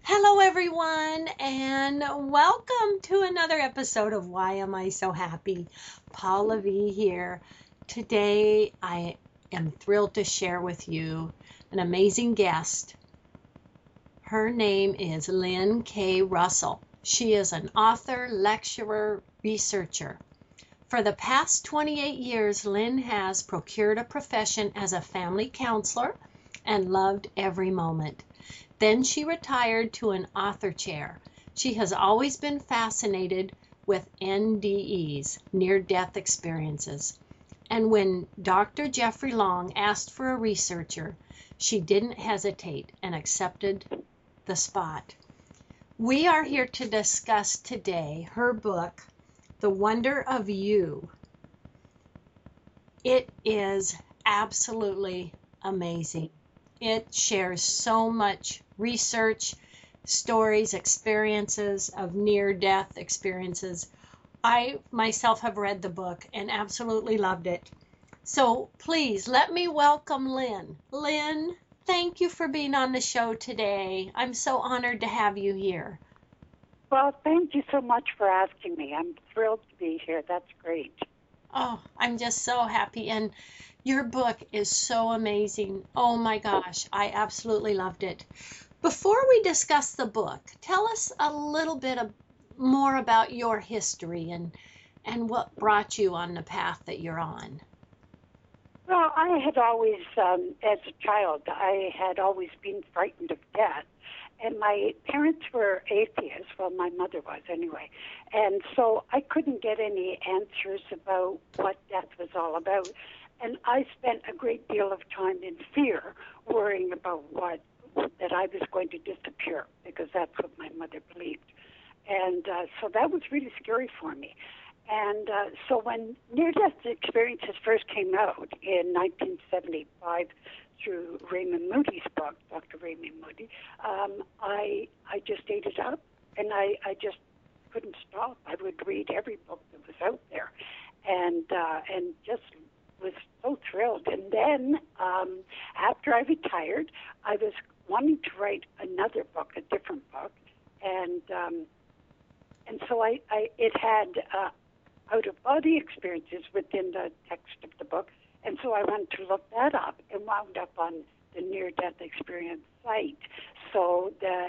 Hello, everyone, and welcome to another episode of Why Am I So Happy? Paula V here. Today, I am thrilled to share with you an amazing guest. Her name is Lynn K. Russell. She is an author, lecturer, researcher. For the past 28 years, Lynn has procured a profession as a family counselor and loved every moment. Then she retired to an author chair. She has always been fascinated with NDEs, near-death experiences. And when Dr. Jeffrey Long asked for a researcher, she didn't hesitate and accepted the spot. We are here to discuss today her book, The Wonder of You. It is absolutely amazing. It shares so much research, stories, experiences of near-death experiences. I myself have read the book and absolutely loved it. So please let me welcome Lynn. Lynn, thank you for being on the show today. I'm so honored to have you here. Well, thank you so much for asking me. I'm thrilled to be here. That's great. Oh, I'm just so happy. And your book is so amazing. Oh my gosh, I absolutely loved it. Before we discuss the book, tell us a little bit more about your history and what brought you on the path that you're on. Well, I had always, as a child, I had always been frightened of death. And my parents were atheists. Well, my mother was anyway. And so I couldn't get any answers about what death was all about. And I spent a great deal of time in fear, worrying about that I was going to disappear, because that's what my mother believed. And so that was really scary for me. And so when near-death experiences first came out in 1975 through Raymond Moody's book, Dr. Raymond Moody, I just ate it up, and I just couldn't stop. I would read every book that was out there, and just was so thrilled. And then after I retired, I was wanting to write another book, a different book, and so it had out-of-body experiences within the text of the book, and so I went to look that up and wound up on the near-death experience site. So the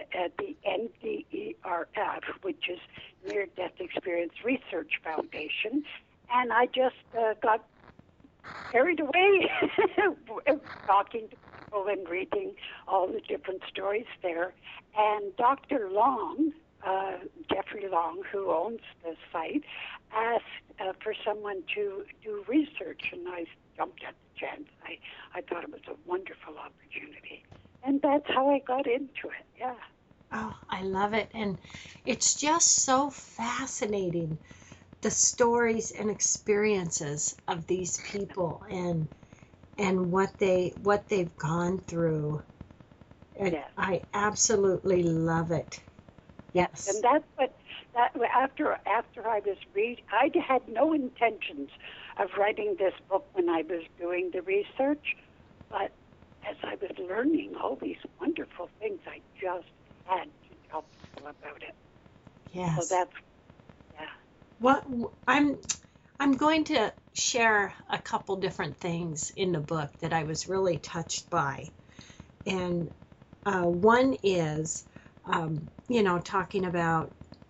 NDERF, which is Near-Death Experience Research Foundation, and I just got carried away talking to people and reading all the different stories there. And Dr. Long, Jeffrey Long, who owns the site, asked for someone to do research, and I jumped at the chance. I thought it was a wonderful opportunity. And that's how I got into it, yeah. Oh, I love it. And it's just so fascinating, the stories and experiences of these people and what they've gone through. Yes. I absolutely love it. Yes. And that's what after I was I had no intentions of writing this book when I was doing the research, but as I was learning all these wonderful things, I just had to tell people about it. Yes. So that's yeah. What I'm going to share a couple different things in the book that I was really touched by. And one is, talking about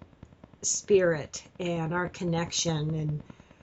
spirit and our connection. And,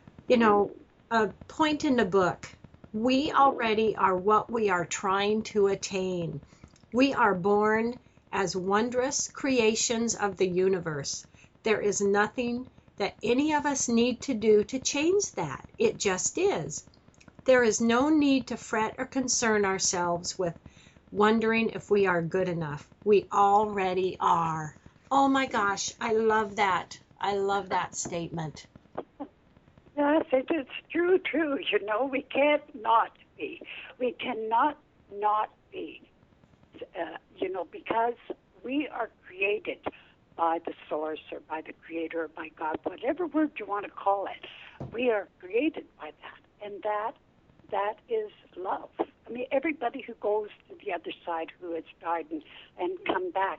a point in the book, we already are what we are trying to attain. We are born as wondrous creations of the universe. There is nothing that any of us need to do to change that. It just is. There is no need to fret or concern ourselves with wondering if we are good enough. We already are. Oh my gosh, I love that. I love that statement. Yes, it is true. We can't not be. We cannot not be. Because we are created by the source or by the creator or by God, whatever word you want to call it. We are created by that, and that is love. I mean, everybody who goes to the other side, who has died and come back,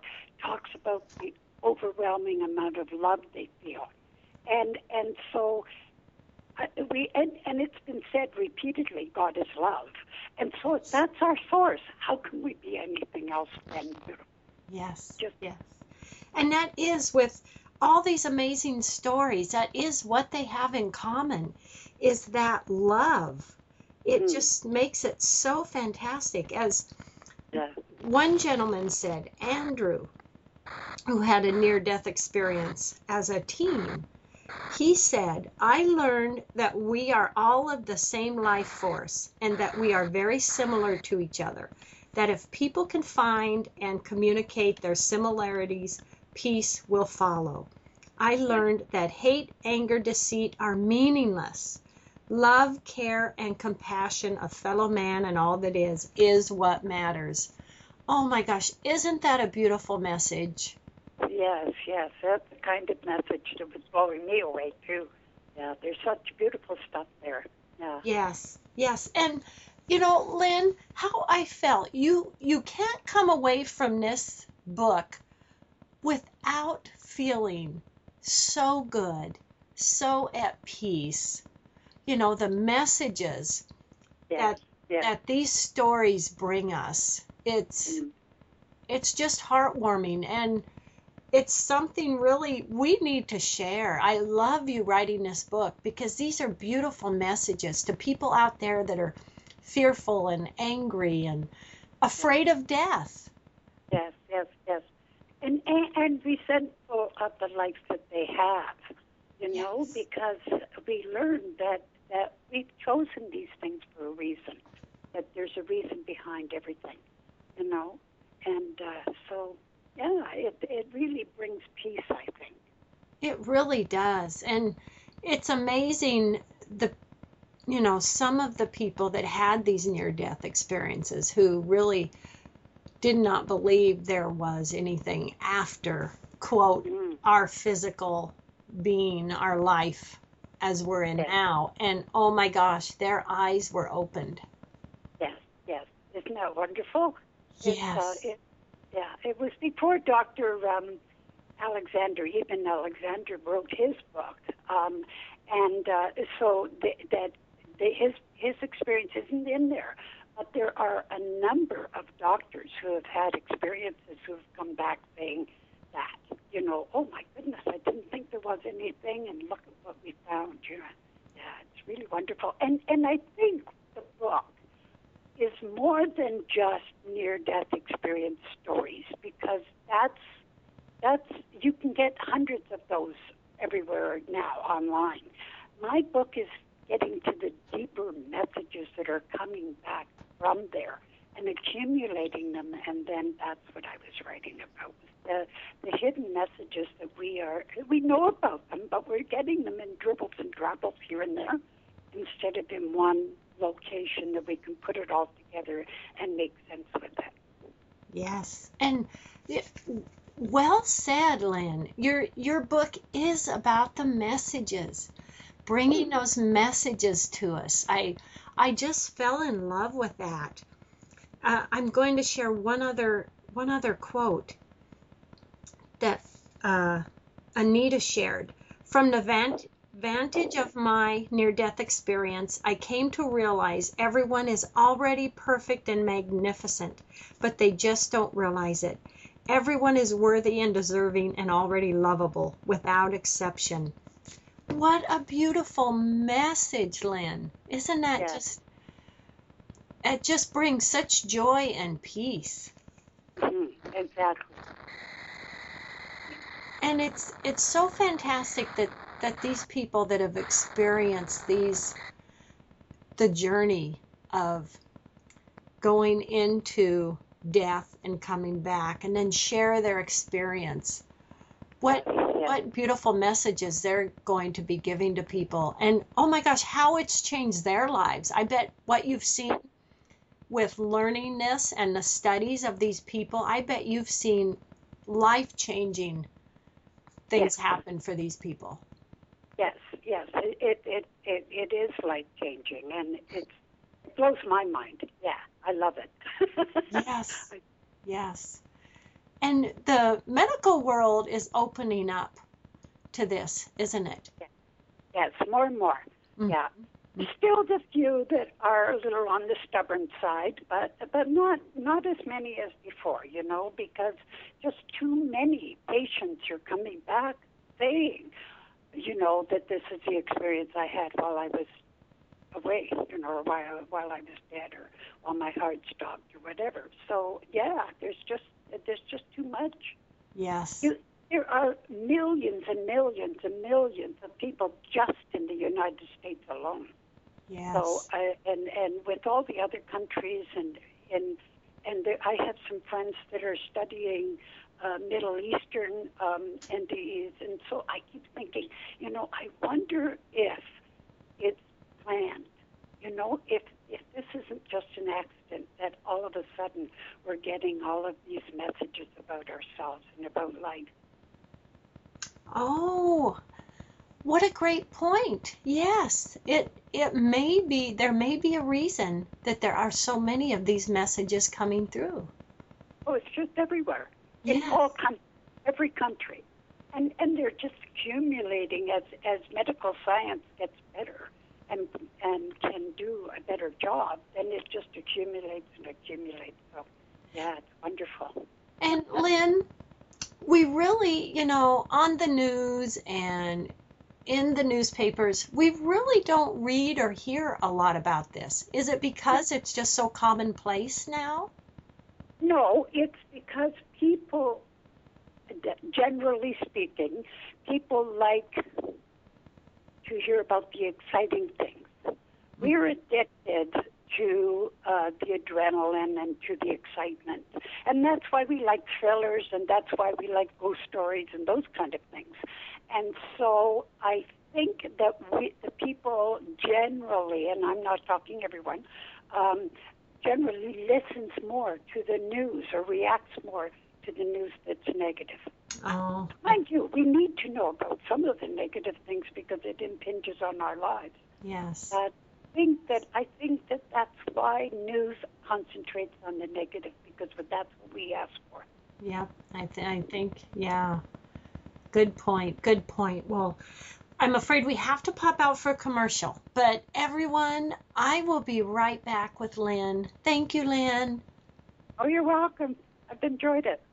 talks about the overwhelming amount of love they feel. And so and it's been said repeatedly, God is love. And so if that's our source, how can we be anything else than beautiful? Yes. Just, yes. And that is with all these amazing stories, that is what they have in common, is that love. It just makes it so fantastic. As one gentleman said, Andrew, who had a near-death experience as a teen, he said, I learned that we are all of the same life force and that we are very similar to each other. That if people can find and communicate their similarities, peace will follow. I learned that hate, anger, deceit are meaningless. Love, care, and compassion of fellow man and all that is what matters. Oh my gosh, isn't that a beautiful message? Yes, that's the kind of message that was blowing me away too. Yeah, there's such beautiful stuff there. Yeah. Yes. And you know, Lynn, how I felt, you can't come away from this book without feeling so good, so at peace. You know, the messages that these stories bring us. It's just heartwarming, and it's something really we need to share. I love you writing this book because these are beautiful messages to people out there that are fearful and angry and afraid of death. Yes. And resentful of the life that they have, you know, because we learned that we've chosen these things for a reason, that there's a reason behind everything, you know. And so, yeah, it really brings peace, I think. It really does. And it's amazing some of the people that had these near-death experiences who really did not believe there was anything after, quote, our physical being, our life as we're in now. And oh my gosh, their eyes were opened. Yes. Isn't that wonderful? Yes. It was before Dr. Alexander, Eben Alexander, wrote his book. So his experience isn't in there. But there are a number of doctors who have had experiences who have come back saying that, you know, oh my goodness, I didn't think there was anything, and look at what we found. You know, yeah, it's really wonderful. And I think the book is more than just near-death experience stories, because that's you can get hundreds of those everywhere now online. My book is getting to the deeper messages that are coming back from there and accumulating them, and then that's what I was writing about. The hidden messages that we know about them, but we're getting them in dribbles and drabbles here and there instead of in one location that we can put it all together and make sense with it. Yes, and well said, Lynn. Your book is about the messages, bringing those messages to us. I just fell in love with that. I'm going to share one other quote that Anita shared. From the vantage of my near-death experience, I came to realize everyone is already perfect and magnificent, but they just don't realize it. Everyone is worthy and deserving and already lovable, without exception. What a beautiful message, Lynn. Isn't that just... It just brings such joy and peace. Exactly. And it's so fantastic that these people that have experienced the journey of going into death and coming back, and then share their experience. What beautiful messages they're going to be giving to people. And oh my gosh, how it's changed their lives. I bet what you've seen with learning this and the studies of these people, I bet you've seen life-changing things happen for these people. Yes, it is life-changing, and it blows my mind. Yeah, I love it. Yes. And the medical world is opening up to this, isn't it? Yes, more and more. Mm. Yeah. Still the few that are a little on the stubborn side, but not as many as before, because just too many patients are coming back saying, that this is the experience I had while I was away, or while I was dead, or while my heart stopped, or whatever. So yeah, there's just too much. Yes. There are millions and millions and millions of people just in the United States alone. Yes. So and with all the other countries and I have some friends that are studying Middle Eastern entities, and so I keep thinking, I wonder if it's planned. If this isn't just an accident, that all of a sudden we're getting all of these messages about ourselves and about life. Oh, what a great point. Yes, it may be, there may be a reason that there are so many of these messages coming through. Oh, it's just everywhere. Yes. In every country. And they're just accumulating as medical science gets better and can do a better job, then it just accumulates and accumulates. So yeah, it's wonderful. And Lynn, we really, on the news and in the newspapers, we really don't read or hear a lot about this. Is it because it's just so commonplace now? No, it's because people, generally speaking, people like to hear about the exciting things. We're addicted to the adrenaline and to the excitement. And that's why we like thrillers, and that's why we like ghost stories and those kind of things. And so I think that the people generally, and I'm not talking everyone, generally listens more to the news or reacts more to the news that's negative. Oh. Mind you, we need to know about some of the negative things because it impinges on our lives. Yes. I think that that's why news concentrates on the negative, because that's what we ask for. Yep. I think, yeah. Good point. Good point. Well, I'm afraid we have to pop out for a commercial, but everyone, I will be right back with Lynn. Thank you, Lynn. Oh, you're welcome. I've enjoyed it.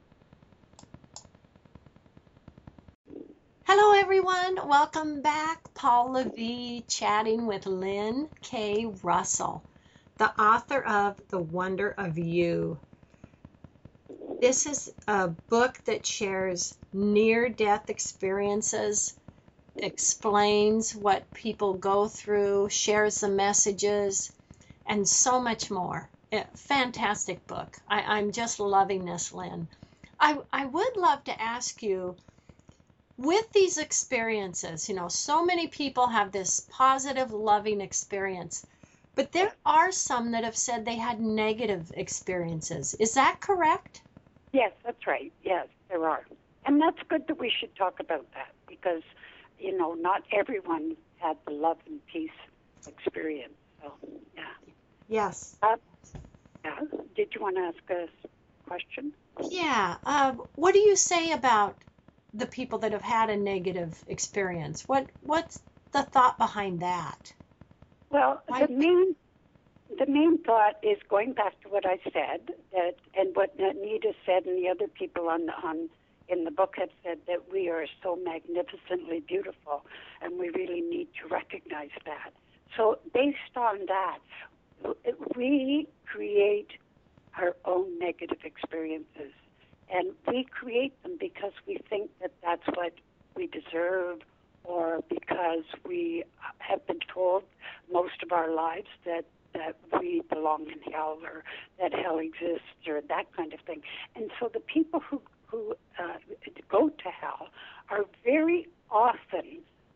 Hello, everyone. Welcome back. Paul Levy chatting with Lynn K. Russell, the author of The Wonder of You. This is a book that shares near-death experiences, explains what people go through, shares the messages, and so much more. Fantastic book. I'm just loving this, Lynn. I would love to ask you, with these experiences, so many people have this positive, loving experience, but there are some that have said they had negative experiences. Is that correct? Yes, that's right. Yes, there are. And that's good that we should talk about that because, not everyone had the love and peace experience. So, yeah. Yes. Yeah. Did you want to ask a question? Yeah. What do you say about the people that have had a negative experience? What's the thought behind that? Well, the main thought is going back to what I said, and what Nita said, and the other people in the book have said, that we are so magnificently beautiful, and we really need to recognize that. So based on that, we create our own negative experiences, and we create them because we think that that's what we deserve, or because we have been told most of our lives that we belong in hell, or that hell exists, or that kind of thing. And so the people who go to hell are very often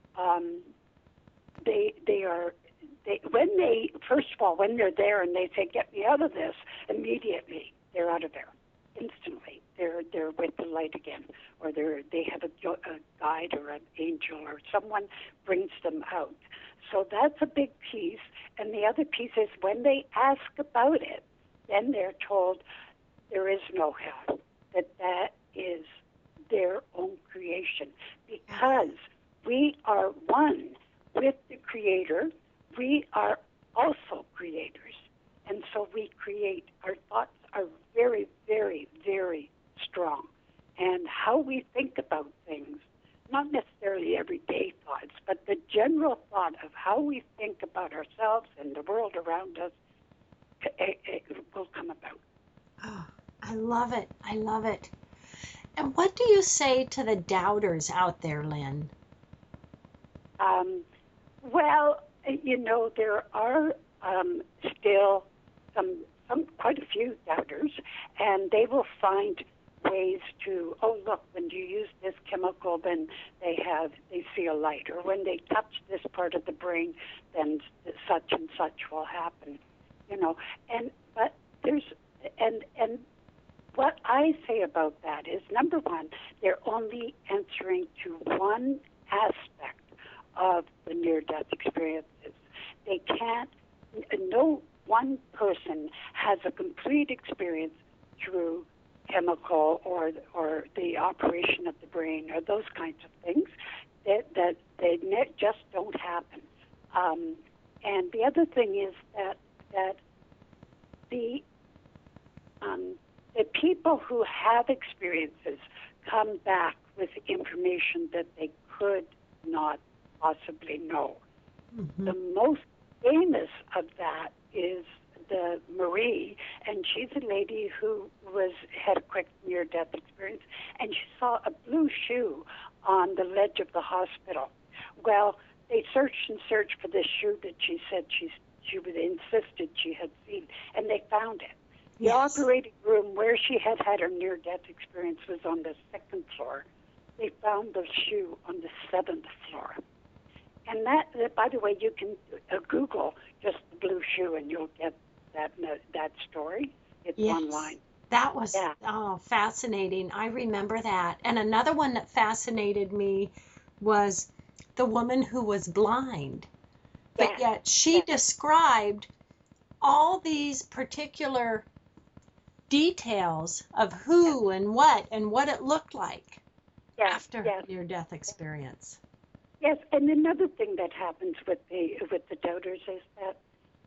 when they're there and they say, "Get me out of this," immediately they're out of there instantly. They're with the light again, or they have a guide or an angel or someone brings them out. So that's a big piece. And the other piece is when they ask about it, then they're told there is no hell, that is their own creation, because we are one with the Creator. We are also creators, and so we create. Our thoughts are very, very, very strong, and how we think about things, not necessarily everyday thoughts, but the general thought of how we think about ourselves and the world around us, it will come about. Oh, I love it. I love it. And what do you say to the doubters out there, Lynn? Well, there are still some quite a few doubters, and they will find ways to, oh, look, when you use this chemical, then they see a light, or when they touch this part of the brain, then such and such will happen, but and what I say about that is, number one, they're only answering to one aspect of the near-death experiences. They can't, no one person has a complete experience through chemical or the operation of the brain or those kinds of things that they just don't happen. And the other thing is that the people who have experiences come back with information that they could not possibly know. Mm-hmm. The most famous of that is the Marie, and she's a lady who had a quick near-death experience, and she saw a blue shoe on the ledge of the hospital. Well, they searched and searched for this shoe that she said she insisted she had seen, and they found it. The Yes. operating room where she had her near-death experience was on the 2nd floor. They found the shoe on the 7th floor. And that, by the way, you can Google just the blue shoe, and you'll get that story. It's Yes. online. That was fascinating. I remember that. And another one that fascinated me was the woman who was blind, but yet she described all these particular details of who and what it looked like after near-death experience. Yes, and another thing that happens with the doubters is that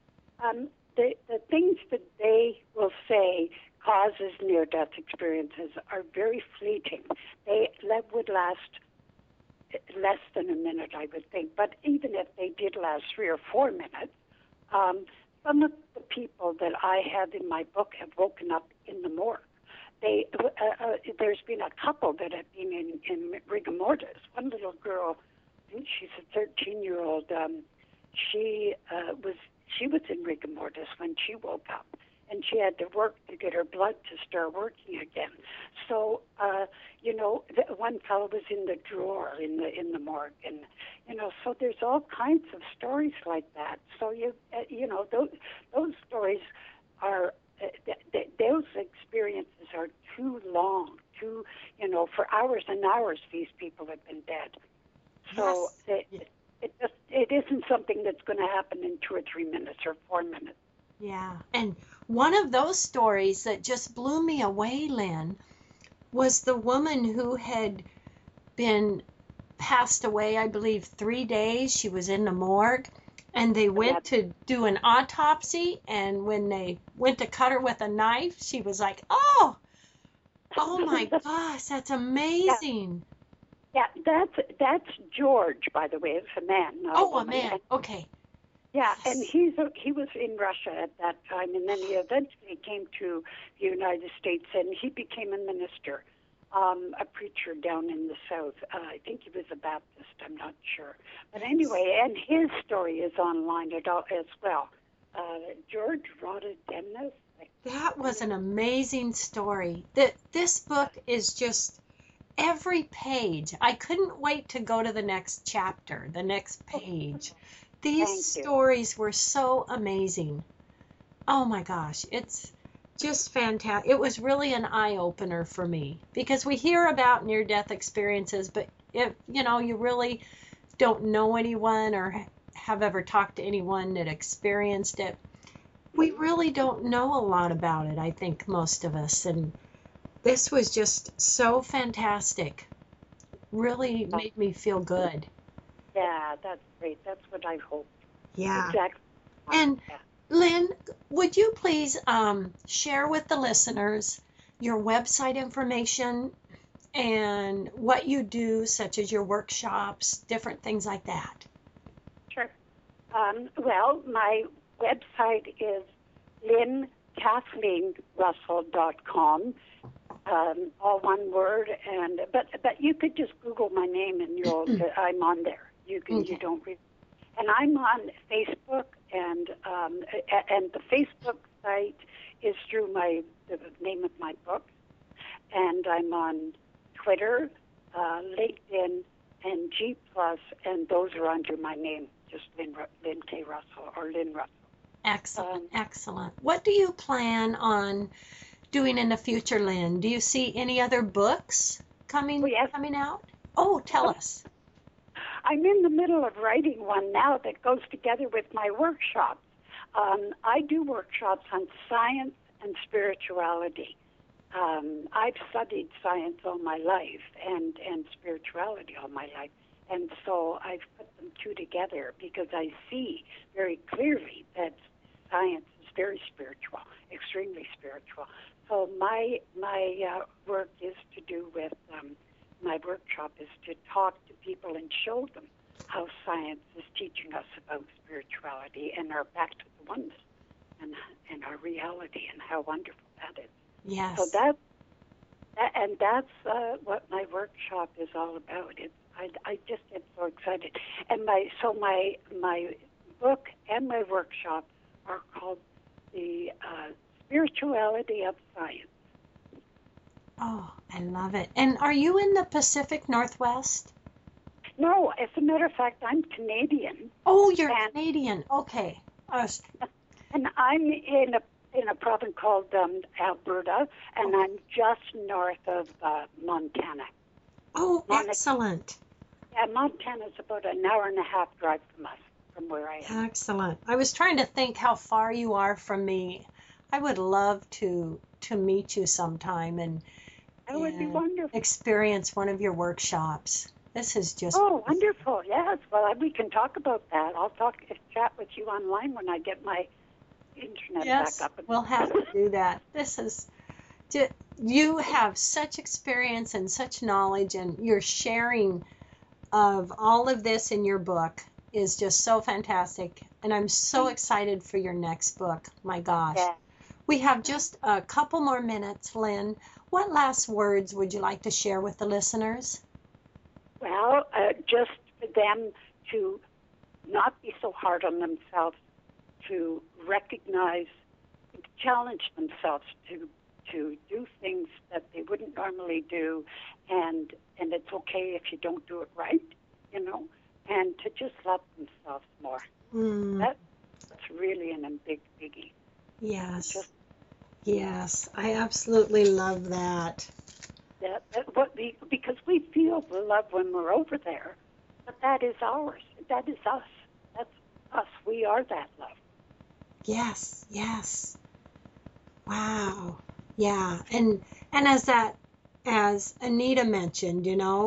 the things that they will say causes near-death experiences are very fleeting. They would last less than a minute, I would think. But even if they did last 3 or 4 minutes, some of the people that I have in my book have woken up in the morgue. There's been a couple that have been in rigor mortis. One little girl, I think she's a 13-year-old. She was in rigor mortis when she woke up, and she had to work to get her blood to start working again. So, one fellow was in the drawer in the morgue, and so there's all kinds of stories like that. So those stories are those experiences are too long, for hours and hours. These people have been dead. So it isn't something that's going to happen in 2 or 3 minutes or 4 minutes. Yeah, and one of those stories that just blew me away, Lynn, was the woman who had been passed away, I believe, 3 days. She was in the morgue, and they went to do an autopsy, and when they went to cut her with a knife, she was like, oh my gosh, that's amazing. Yeah, that's George, by the way. It's a man. A man. Okay. Yeah, and he was in Russia at that time, and then he eventually came to the United States, and he became a minister, a preacher down in the South. I think he was a Baptist. I'm not sure, but anyway, and his story is online as well. George Rododennis. That was an amazing story. This book is just every page. I couldn't wait to go to the next chapter, the next page. These stories were so amazing. Oh my gosh, it's just fantastic. It was really an eye-opener for me, because we hear about near-death experiences, but if you really don't know anyone or have ever talked to anyone that experienced it, we really don't know a lot about it, I think, most of us. And This was just so fantastic. Really made me feel good. Yeah, that's great. That's what I hope. Yeah. Exactly. And Yeah. Lynn, would you please share with the listeners your website information and what you do, such as your workshops, different things like that? Sure. Well, my website is lynnkathleenrussell.com, all one word. But you could just Google my name and I'm on there. You Okay. don't read. And I'm on Facebook, and the Facebook site is through the name of my book, and I'm on Twitter, LinkedIn, and G+, and those are under my name, just Lynn K. Russell or Lynn Russell. Excellent, excellent. What do you plan on doing in the future, Lynn? Do you see any other books coming out? Oh, tell us. I'm in the middle of writing one now that goes together with my workshops. I do workshops on science and spirituality. I've studied science all my life and spirituality all my life. And so I've put them two together because I see very clearly that science is very spiritual, extremely spiritual. So my work is to do with, my workshop is to talk to people and show them how science is teaching us about spirituality and our back to the oneness and our reality and how wonderful that is. Yes. So that's what my workshop is all about. I just get so excited. And my book and my workshop are called the Spirituality of Science. Oh, I love it. And are you in the Pacific Northwest? No, as a matter of fact, I'm Canadian. Oh, you're Canadian. Okay. And I'm in a province called Alberta, and I'm just north of Montana. Oh, excellent. Yeah, Montana's about an hour and a half drive from us, from where I am. Excellent. I was trying to think how far you are from me. I would love to meet you sometime and that would be wonderful. Experience one of your workshops. This is just wonderful. Yes. Well, we can talk about that. I'll chat with you online when I get my internet back up. We'll have to do that. You have such experience and such knowledge, and your sharing of all of this in your book is just so fantastic. And I'm so excited for your next book. My gosh. Yeah. We have just a couple more minutes, Lynn. What last words would you like to share with the listeners? Well, just for them to not be so hard on themselves, to recognize, to challenge themselves to do things that they wouldn't normally do, and it's okay if you don't do it right, and to just love themselves more. That's really a big biggie. Yes. Yes, I absolutely love that. Because we feel the love when we're over there, but that is ours. That is us. That's us. We are that love. Yes, yes. Wow. Yeah. And as Anita mentioned,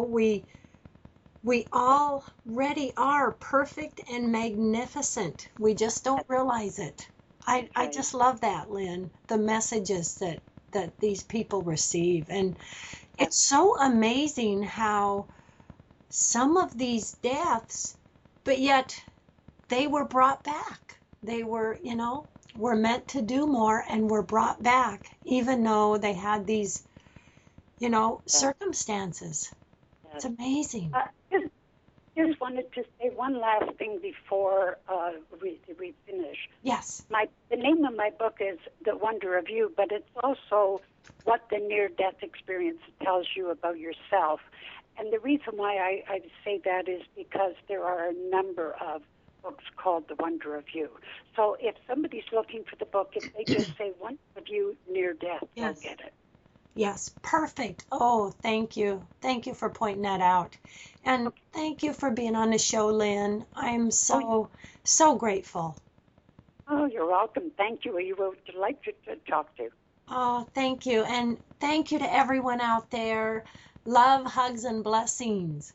we already are perfect and magnificent. We just don't realize it. I just love that, Lynn, the messages that these people receive. And it's so amazing how some of these deaths, but yet they were brought back. They were meant to do more and were brought back, even though they had these, circumstances. It's amazing. Just wanted to say one last thing before we finish. Yes. The name of my book is The Wonder of You, but it's also what the near-death experience tells you about yourself. And the reason why I say that is because there are a number of books called The Wonder of You. So if somebody's looking for the book, if they just say Wonder of You near death, they'll get it. Yes, perfect. Oh, thank you. Thank you for pointing that out. And thank you for being on the show, Lynn. I'm so grateful. Oh, you're welcome. Thank you. You were delightful to talk to. Oh, thank you. And thank you to everyone out there. Love, hugs, and blessings.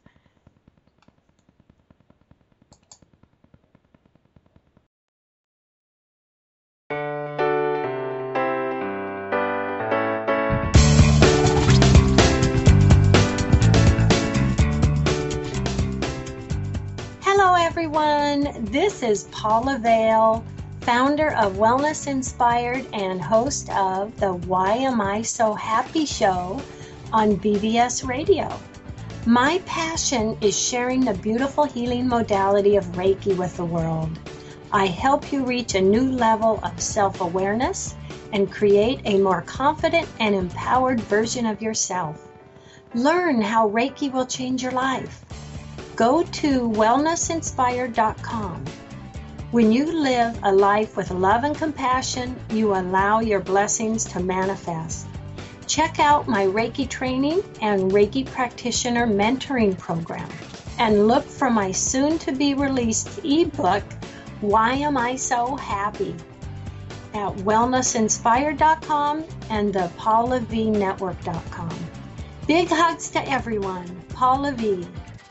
Hello, everyone. This is Paula Vale, founder of Wellness Inspired and host of the Why Am I So Happy show on BBS Radio. My passion is sharing the beautiful healing modality of Reiki with the world. I help you reach a new level of self-awareness and create a more confident and empowered version of yourself. Learn how Reiki will change your life. Go to wellnessinspired.com. When you live a life with love and compassion, you allow your blessings to manifest. Check out my Reiki training and Reiki practitioner mentoring program, and look for my soon-to-be released ebook, Why Am I So Happy, at wellnessinspired.com and the paulavnetwork.com. Big hugs to everyone. Paula V.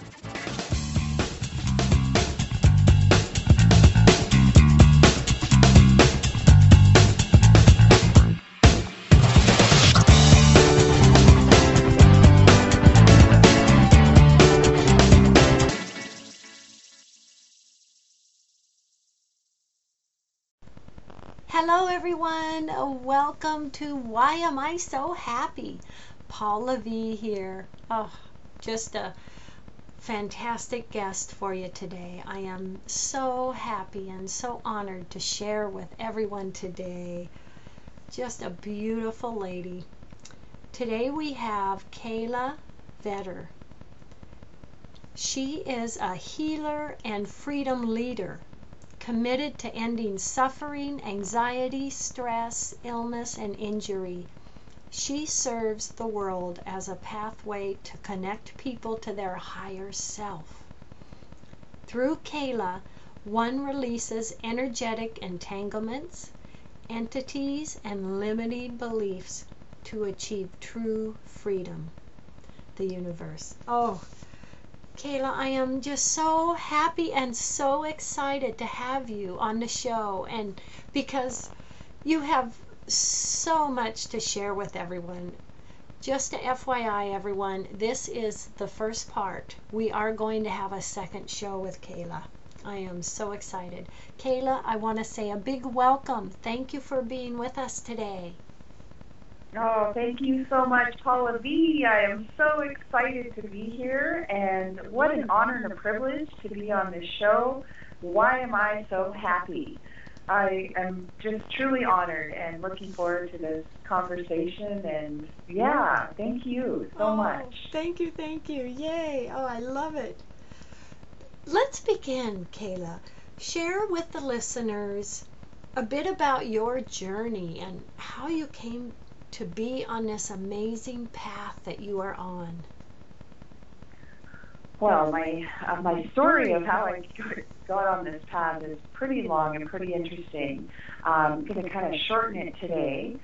Hello, everyone. Welcome to Why Am I So Happy? Paula V here. Oh, just a fantastic guest for you today. I am so happy and so honored to share with everyone today. Just a beautiful lady. Today we have Kayla Vetter. She is a healer and freedom leader, committed to ending suffering, anxiety, stress, illness, and injury. She serves the world as a pathway to connect people to their higher self. Through Kayla, one releases energetic entanglements, entities, and limiting beliefs to achieve true freedom. The universe. Oh, Kayla, I am just so happy and so excited to have you on the show, and because you have so much to share with everyone. Just a FYI, everyone, this is the first part. We are going to have a second show with Kayla. I am so excited. Kayla, I want to say a big welcome. Thank you for being with us today. Oh, thank you so much, Paula V. I am so excited to be here, and what an honor and a privilege to be on this show. Why am I so happy? I am just truly honored and looking forward to this conversation, and yeah, thank you so much. Thank you, thank you. Yay. Oh, I love it. Let's begin, Kayla. Share with the listeners a bit about your journey and how you came to be on this amazing path that you are on. Well, my story of how I got on this path is pretty long and pretty interesting. I'm going to kind of shorten it today.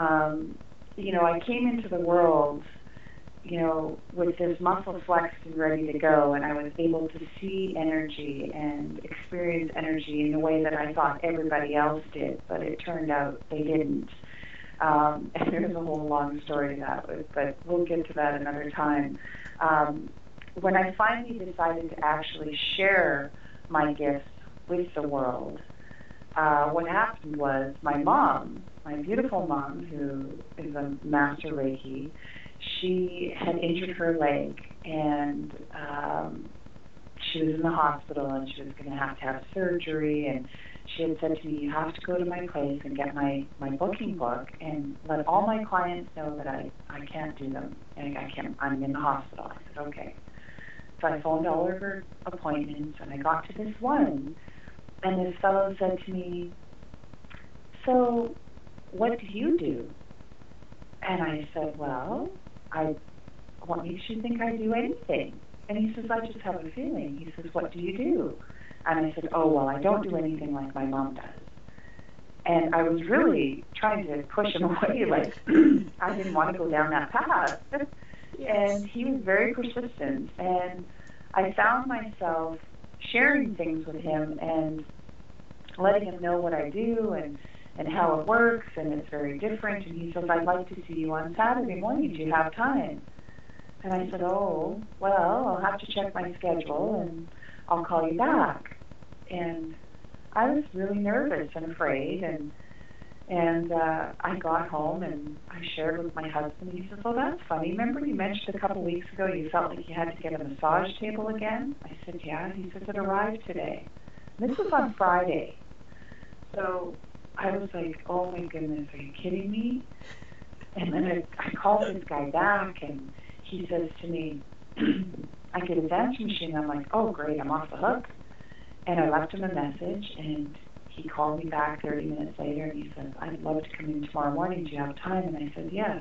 I came into the world, with this muscle flexed and ready to go, and I was able to see energy and experience energy in a way that I thought everybody else did, but it turned out they didn't. And there's a whole long story to that, but we'll get to that another time. When I finally decided to actually share my gifts with the world, what happened was my mom, my beautiful mom, who is a master Reiki, she had injured her leg, and she was in the hospital, and she was going to have surgery, and she had said to me, you have to go to my place and get my booking book and let all my clients know that I can't do them, and I'm in the hospital. I said, okay. So I phoned all of her appointments, and I got to this one, and this fellow said to me, so what do you do? And I said, well, what makes you think I do anything? And he says, I just have a feeling. He says, what do you do? And I said, oh, well, I don't do anything like my mom does. And I was really trying to push him away, like I didn't want to go down that path. And he was very persistent. And I found myself sharing things with him and letting him know what I do and how it works, and it's very different. And he says, I'd like to see you on Saturday morning. Do you have time? And I said, oh, well, I'll have to check my schedule, and I'll call you back. And I was really nervous and afraid, and I got home and I shared with my husband. He says, oh, that's funny. Remember you mentioned a couple of weeks ago you felt like you had to get a massage table again? I said, yeah. He says, it arrived today. And this was on Friday. So I was like, oh my goodness, are you kidding me? And then I called this guy back, and he says to me, I get a dance machine. I'm like, oh great, I'm off the hook. And I left him a message, and he called me back 30 minutes later, and he said, I'd love to come in tomorrow morning. Do you have time? And I said, yes.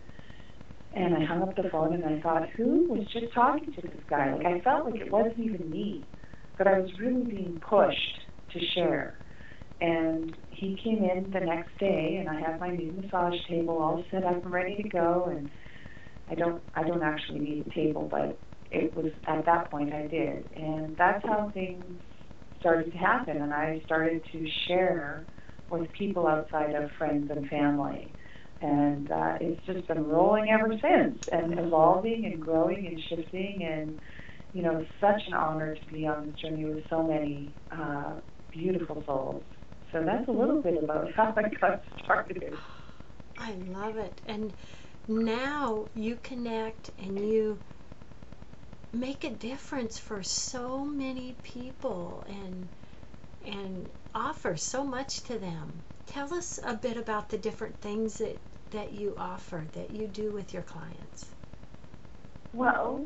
And I hung up the phone, and I thought, who was just talking to this guy? Like, I felt like it wasn't even me, but I was really being pushed to share. And he came in the next day, and I had my new massage table all set up and ready to go. And I don't actually need a table, but it was at that point I did. And that's how things started to happen. And I started to share with people outside of friends and family. And it's just been rolling ever since, and evolving and growing and shifting. And, you know, it's such an honor to be on this journey with so many beautiful souls. So that's a little bit about how I got started. I love it. And now you connect and you make a difference for so many people and offer so much to them. Tell us a bit about the different things that you offer, that you do with your clients. Well,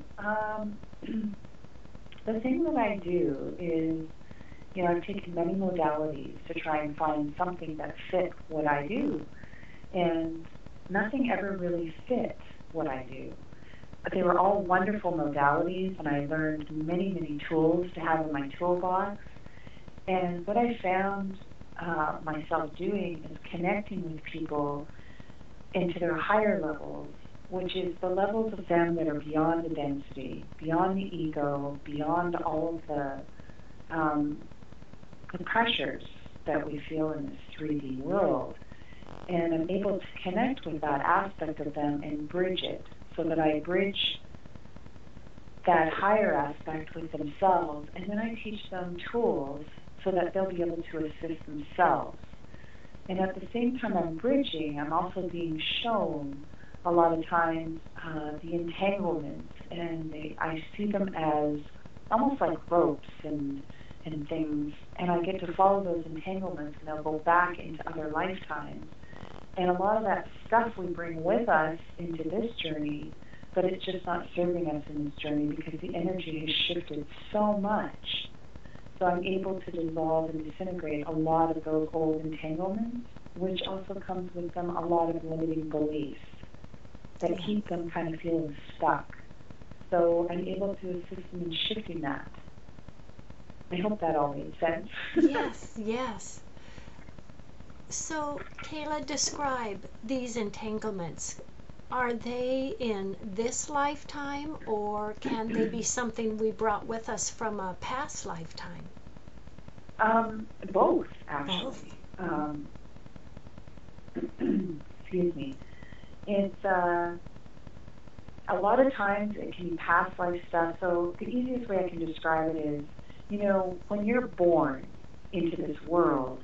the thing that I do is, you know, I've taken many modalities to try and find something that fit what I do. And nothing ever really fit what I do. But they were all wonderful modalities, and I learned many, many tools to have in my toolbox. And what I found myself doing is connecting with people into their higher levels, which is the levels of them that are beyond the density, beyond the ego, beyond all of the pressures that we feel in this 3D world. And I'm able to connect with that aspect of them and bridge it, so that I bridge that higher aspect with themselves, and then I teach them tools so that they'll be able to assist themselves. And at the same time I'm bridging, I'm also being shown a lot of times the entanglements, and I see them as almost like ropes and things, and I get to follow those entanglements, and they'll go back into other lifetimes. And a lot of that stuff we bring with us into this journey, but it's just not serving us in this journey because the energy has shifted so much. So I'm able to dissolve and disintegrate a lot of those old entanglements, which also comes with them a lot of limiting beliefs that keep them kind of feeling stuck. So I'm able to assist them in shifting that. I hope that all made sense. Yes, yes. So, Kayla, describe these entanglements. Are they in this lifetime, or can they be something we brought with us from a past lifetime? Both, actually. Excuse me. It's a lot of times it can be past life stuff. So the easiest way I can describe it is, you know, when you're born into this world,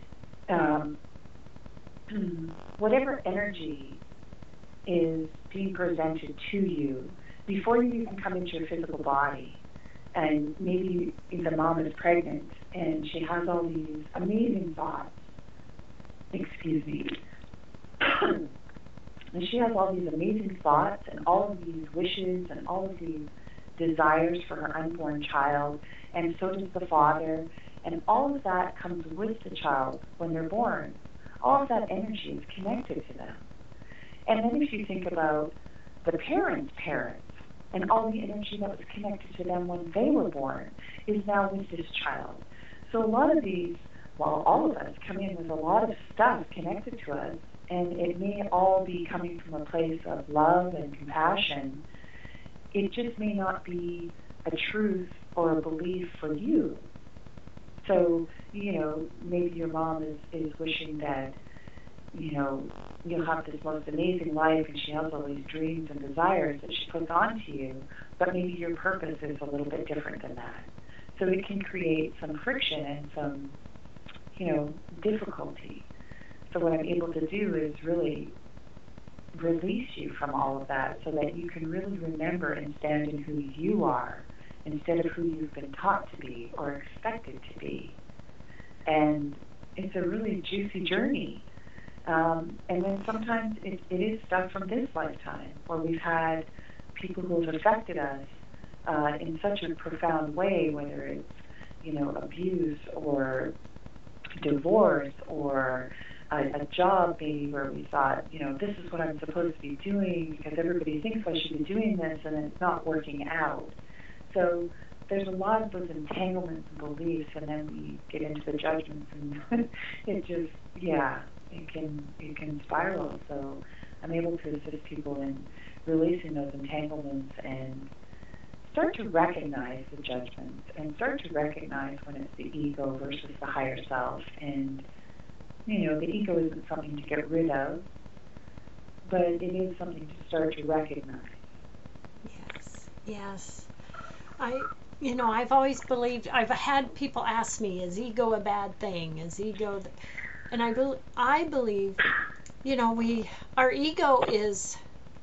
whatever energy is being presented to you before you even come into your physical body, and maybe the mom is pregnant and she has all these amazing thoughts, excuse me, and she has all these amazing thoughts and all of these wishes and all of these desires for her unborn child, and so does the father, and all of that comes with the child when they're born. All of that energy is connected to them. And then if you think about the parents' parents, and all the energy that was connected to them when they were born is now with this child. So a lot of these well, all of us come in with a lot of stuff connected to us, and it may all be coming from a place of love and compassion. It just may not be a truth or a belief for you. So, maybe your mom is wishing that, you'll have this most amazing life, and she has all these dreams and desires that she puts onto you, but maybe your purpose is a little bit different than that. So it can create some friction and some, difficulty. So what I'm able to do is really release you from all of that so that you can really remember and stand in who you are instead of who you've been taught to be or expected to be. And it's a really juicy journey. And then sometimes it is stuff from this lifetime where we've had people who have affected us in such a profound way, whether it's, abuse or divorce or a job maybe where we thought, this is what I'm supposed to be doing because everybody thinks I should be doing this, and it's not working out. So there's a lot of those entanglements and beliefs, and then we get into the judgments, and it just, it can spiral. So I'm able to assist people in releasing those entanglements and start to recognize the judgments and start to recognize when it's the ego versus the higher self. And the ego isn't something to get rid of, but it is something to start to recognize. Yes. I've always believed, I've had people ask me, is ego a bad thing? Is ego, and I believe, our ego is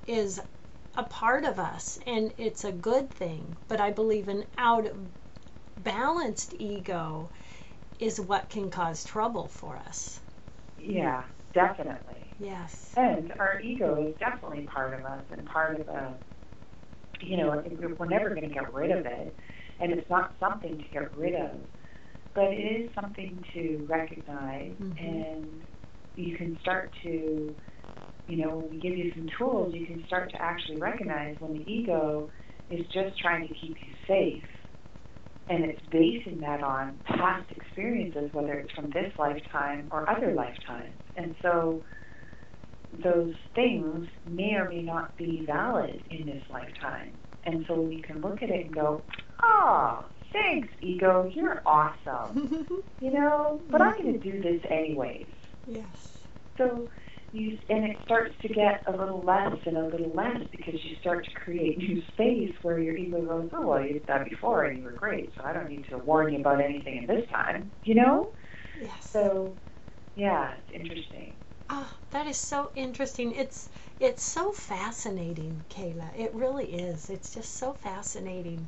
a part of us, and it's a good thing, but I believe an out of balanced ego is what can cause trouble for us. Yeah, definitely. Yes. And our ego is definitely part of us and part of we're never going to get rid of it, and it's not something to get rid of, but it is something to recognize, and you can start to, when we give you some tools, you can start to actually recognize when the ego is just trying to keep you safe, and it's basing that on past experiences, whether it's from this lifetime or other lifetimes. And so those things may or may not be valid in this lifetime. And so we can look at it and go, oh, thanks, ego, you're awesome. But I'm going to do this anyways. Yes. So and it starts to get a little less and a little less because you start to create new space where your ego goes, oh, well, you did that before and you were great, so I don't need to warn you about anything in this time, Yes. So, yeah, it's interesting. Oh, that is so interesting. It's so fascinating, Kayla. It really is. It's just so fascinating.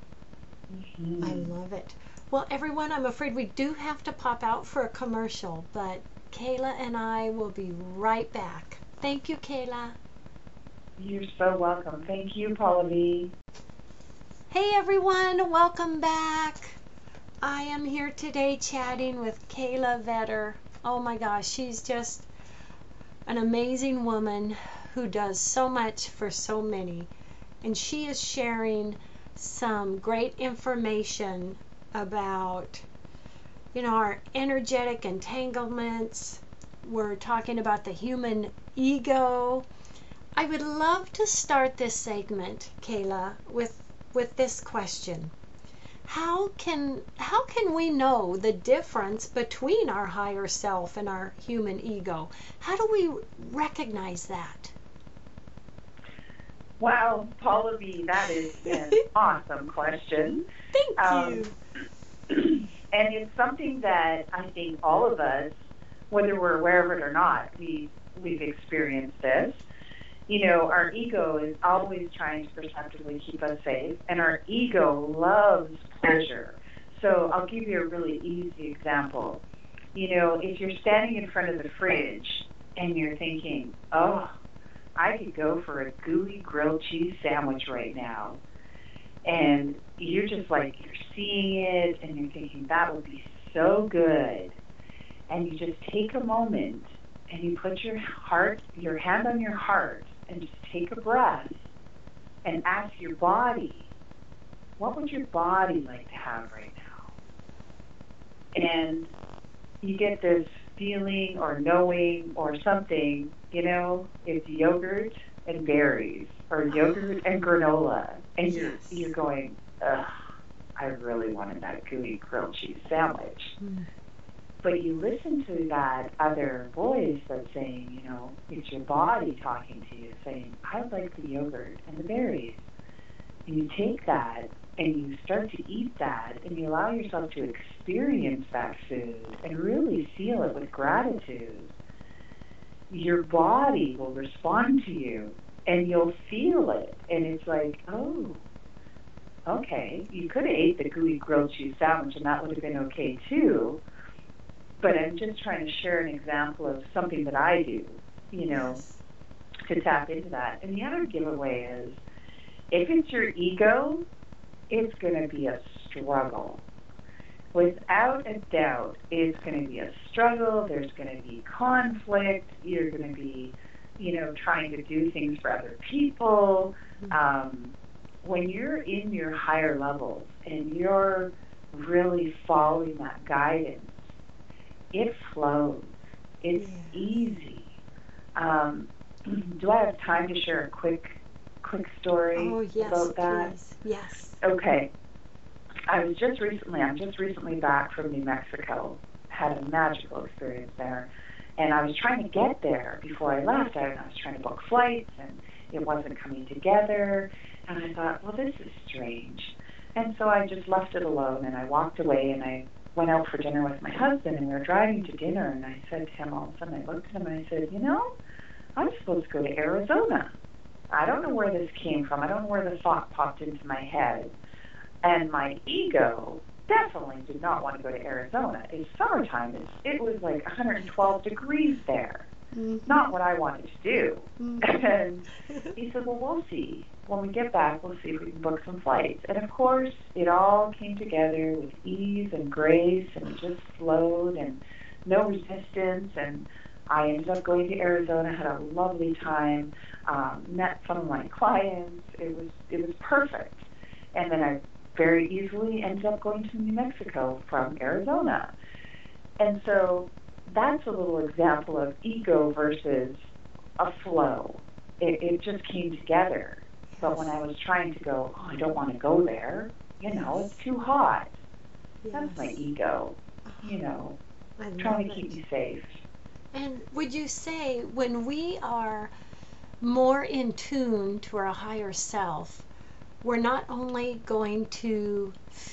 I love it. Well, everyone, I'm afraid we do have to pop out for a commercial, but Kayla and I will be right back. Thank you, Kayla. You're so welcome. Thank you, Paula V. Hey, everyone. Welcome back. I am here today chatting with Kayla Vetter. Oh, my gosh. She's just an amazing woman who does so much for so many. And she is sharing some great information about our energetic entanglements. We're talking about the human ego. I would love to start this segment, Kayla, with this question. How can we know the difference between our higher self and our human ego? How do we recognize that? Wow, Paula V, that is an awesome question. Thank you. And it's something that I think all of us, whether we're aware of it or not, we've experienced this. Our ego is always trying to perceptively keep us safe, and our ego loves pleasure. So I'll give you a really easy example. If you're standing in front of the fridge and you're thinking, oh, I could go for a gooey grilled cheese sandwich right now, and you're just like, you're seeing it, and you're thinking, that would be so good. And you just take a moment, and you put your hand on your heart, and just take a breath, and ask your body, what would your body like to have right now? And you get this feeling or knowing or something, it's yogurt and berries or yogurt and granola, and you're going, ugh, I really wanted that gooey grilled cheese sandwich. But you listen to that other voice that's saying, it's your body talking to you, saying, I like the yogurt and the berries. And you take that and you start to eat that and you allow yourself to experience that food and really feel it with gratitude. Your body will respond to you and you'll feel it. And it's like, oh, okay, you could have ate the gooey grilled cheese sandwich and that would have been okay too. But I'm just trying to share an example of something that I do, to tap into that. And the other giveaway is, if it's your ego, it's going to be a struggle. Without a doubt, it's going to be a struggle. There's going to be conflict. You're going to be, trying to do things for other people. When you're in your higher levels and you're really following that guidance, it flows. It's easy. Do I have time to share a quick story about that? Please. Yes. Okay. I'm just recently back from New Mexico. Had a magical experience there. And I was trying to get there before I left. I was trying to book flights and it wasn't coming together. And I thought, well, this is strange. And so I just left it alone and I walked away and I went out for dinner with my husband and we were driving to dinner and I said to him, all of a sudden I looked at him and I said, I'm supposed to go to Arizona. I don't know where this came from. I don't know where the thought popped into my head. And my ego definitely did not want to go to Arizona. It's summertime. It was like 112 degrees there. Not what I wanted to do. And he said, well, we'll see. When we get back, we'll see if we can book some flights. And of course, it all came together with ease and grace, and it just flowed, and no resistance. And I ended up going to Arizona, had a lovely time, met some of my clients. It was perfect. And then I very easily ended up going to New Mexico from Arizona. And so that's a little example of ego versus a flow. It just came together. But when I was trying to go, I don't want to go there, it's too hot. That's my ego, trying to keep me safe. And would you say when we are more in tune to our higher self, we're not only going to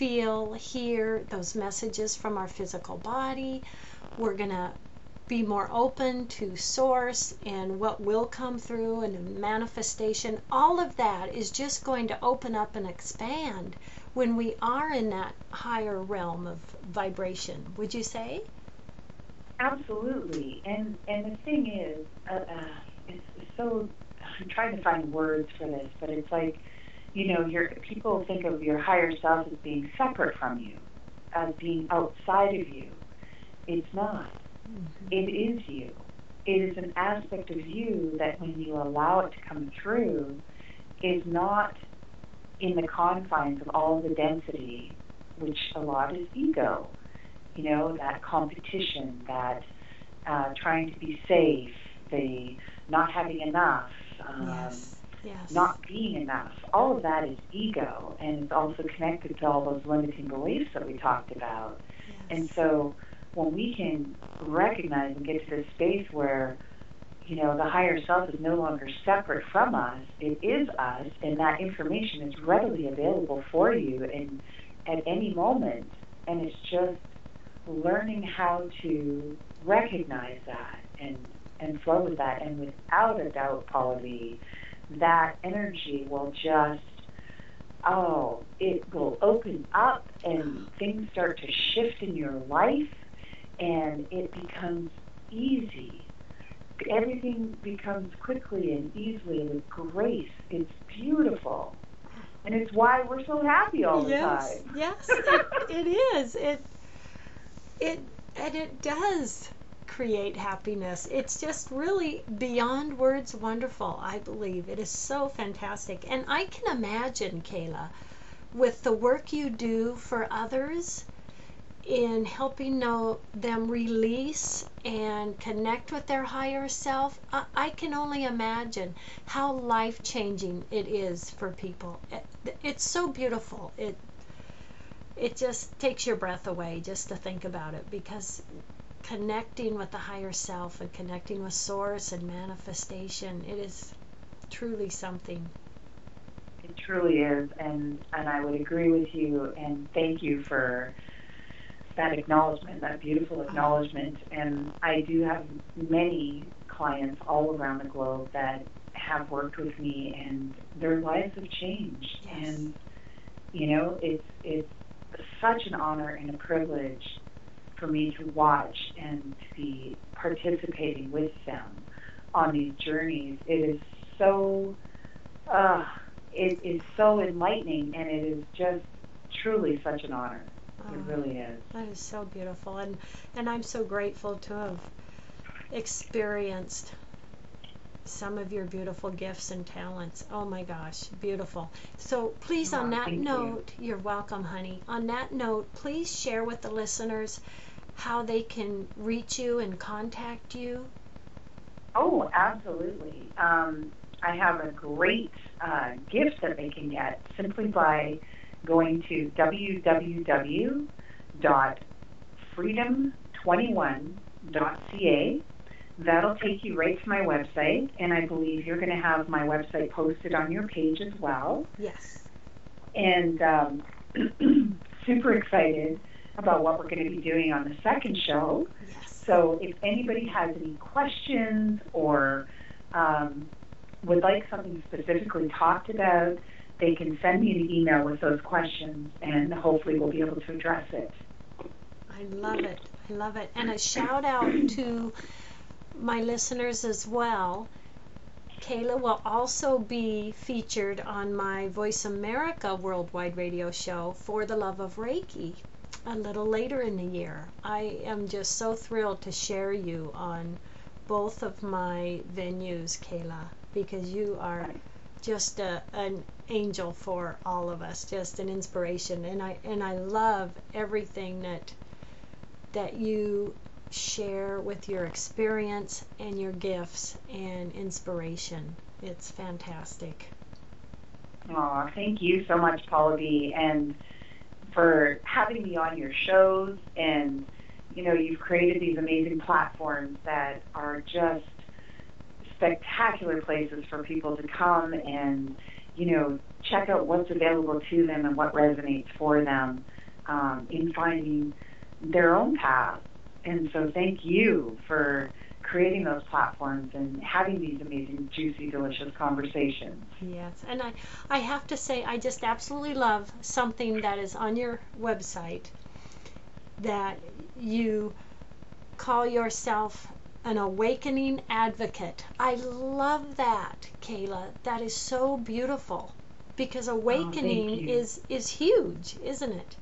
hear those messages from our physical body, we're going to be more open to source and what will come through and a manifestation. All of that is just going to open up and expand when we are in that higher realm of vibration, would you say? Absolutely. And the thing is, it's so, I'm trying to find words for this, but it's like, people think of your higher self as being separate from you, as being outside of you. It's not. It is you. It is an aspect of you that when you allow it to come through is not in the confines of all the density, which a lot is ego. That competition, that trying to be safe, the not having enough, not being enough. All of that is ego, and it's also connected to all those limiting beliefs that we talked about. And so when we can recognize and get to this space where, the higher self is no longer separate from us, it is us, and that information is readily available for you at any moment. And it's just learning how to recognize that and flow with that. And without a doubt, Paula V, that energy will just, it will open up and things start to shift in your life and it becomes easy. Everything becomes quickly and easily and with grace. It's beautiful. And it's why we're so happy all the time. Yes, it is. It does create happiness. It's just really beyond words wonderful, I believe. It is so fantastic. And I can imagine, Kayla, with the work you do for others, in helping them release and connect with their higher self, I can only imagine how life-changing it is for people. It's so beautiful. It just takes your breath away just to think about it, because connecting with the higher self and connecting with source and manifestation, it is truly something. It truly is, and I would agree with you, and thank you for that acknowledgement, that beautiful acknowledgement. And I do have many clients all around the globe that have worked with me, and their lives have changed. Yes. And you know, it's such an honor and a privilege for me to watch and to be participating with them on these journeys. It is so it is so enlightening, and it is just truly such an honor. It really is. That is so beautiful, and I'm so grateful to have experienced some of your beautiful gifts and talents. Oh my gosh, beautiful. So please, on that note, you're welcome, honey. On that note, please share with the listeners how they can reach you and contact you. Oh, absolutely. I have a great gift that they can get simply by going to www.freedom21.ca. That'll take you right to my website, and I believe you're going to have my website posted on your page as well. Yes. And super excited about what we're going to be doing on the second show. Yes. So if anybody has any questions or would like something specifically talked about, they can send me an email with those questions, and hopefully we'll be able to address it. I love it. I love it. And a shout out to my listeners as well. Kayla will also be featured on my Voice America Worldwide Radio show, For the Love of Reiki, a little later in the year. I am just so thrilled to share you on both of my venues, Kayla, because you are just an angel for all of us, just an inspiration. And I love everything that you share with your experience and your gifts and inspiration. It's fantastic. Oh, thank you so much, Paula B., and for having me on your shows. And you know, you've created these amazing platforms that are just spectacular places for people to come and, you know, check out what's available to them and what resonates for them in finding their own path. And so thank you for creating those platforms and having these amazing, juicy, delicious conversations. Yes, and I have to say, I just absolutely love something that is on your website, that you call yourself an awakening advocate. I love that, Kayla. That is so beautiful, because awakening is huge, isn't it?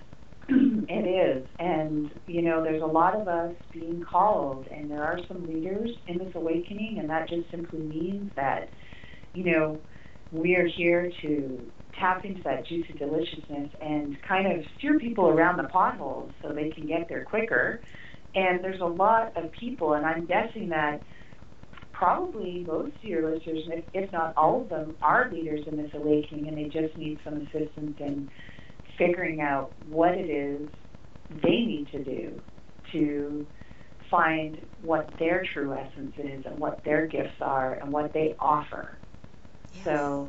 It is. And, you know, there's a lot of us being called, and there are some leaders in this awakening, and that just simply means that, you know, we are here to tap into that juicy deliciousness and kind of steer people around the potholes so they can get there quicker. And there's a lot of people, and I'm guessing that probably most of your listeners, if not all of them, are leaders in this awakening, and they just need some assistance in figuring out what it is they need to do to find what their true essence is and what their gifts are and what they offer. Yes. So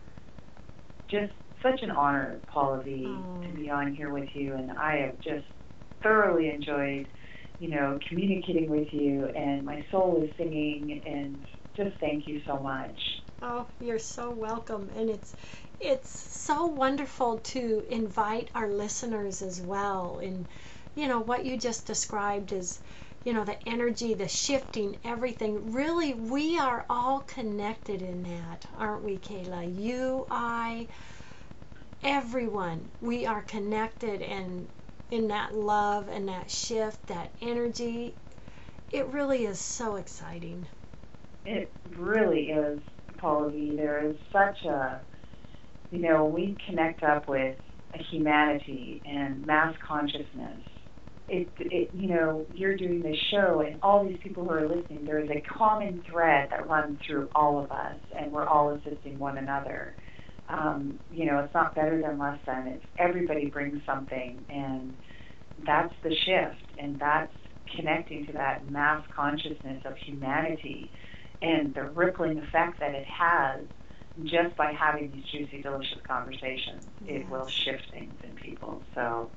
just such an honor, Paula V., to be on here with you, and I have just thoroughly enjoyed, you know, communicating with you, and my soul is singing, and just thank you so much. Oh, you're so welcome, and it's so wonderful to invite our listeners as well. And you know what you just described is, you know, the energy, the shifting, everything. Really, we are all connected in that, aren't we, Kayla? You, I, everyone. We are connected, and in that love and that shift, that energy, it really is so exciting. It really is, Paula V. There is such a, you know, we connect up with a humanity and mass consciousness you're doing this show, and all these people who are listening, there is a common thread that runs through all of us, and we're all assisting one another. It's not better than less than. It's everybody brings something, and that's the shift, and that's connecting to that mass consciousness of humanity and the rippling effect that it has just by having these juicy, delicious conversations. Yes. It will shift things in people. So,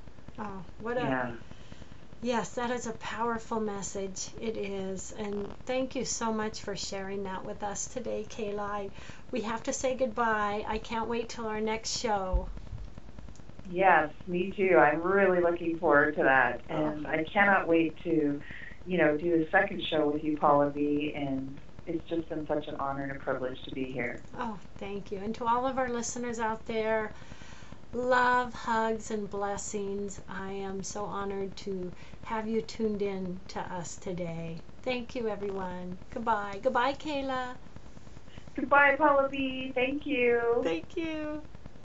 Yes, that is a powerful message. It is. And thank you so much for sharing that with us today, Kayla. We have to say goodbye. I can't wait till our next show. Yes, me too. I'm really looking forward to that. And I cannot wait to, do a second show with you, Paula V. And it's just been such an honor and a privilege to be here. Oh, thank you. And to all of our listeners out there, love, hugs, and blessings. I am so honored to have you tuned in to us today. Thank you, everyone. Goodbye. Goodbye, Kayla. Goodbye, Paula B. Thank you. Thank you.